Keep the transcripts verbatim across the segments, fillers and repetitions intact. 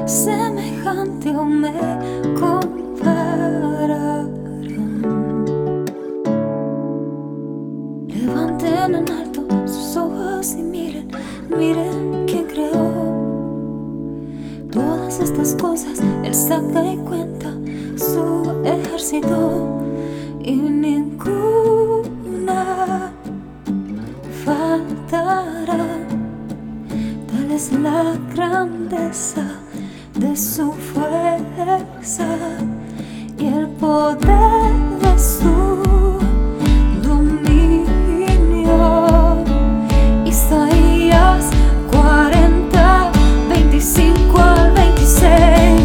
semejante o me compararán. Levanten en alto sus ojos y miren, miren quién creó todas estas cosas. Él saca y cuenta su ejército y ninguna faltará. Tal es la grandeza de su fuerza y el poder de su dominio. Isaías cuarenta, veinticinco al veintiséis.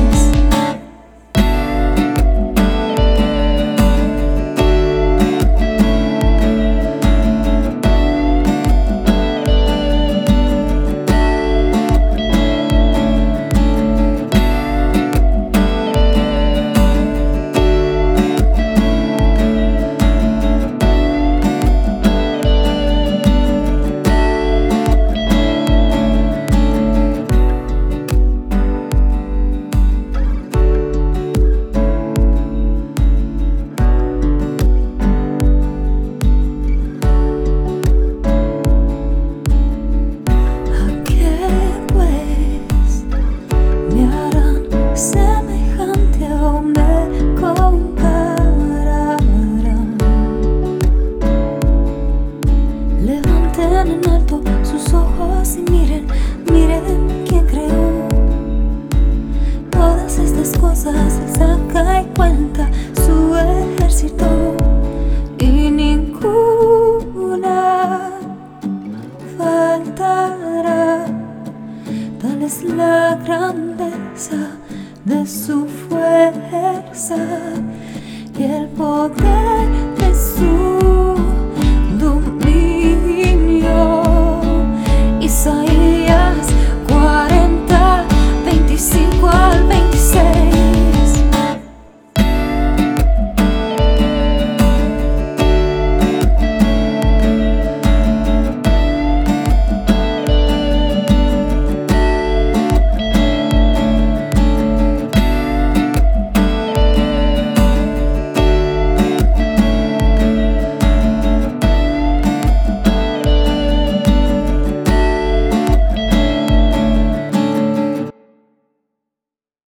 En alto sus ojos y miren, miren quién creó todas estas cosas. Él saca y cuenta su ejército y ninguna faltará. Tal es la grandeza de su fuerza y el poder de su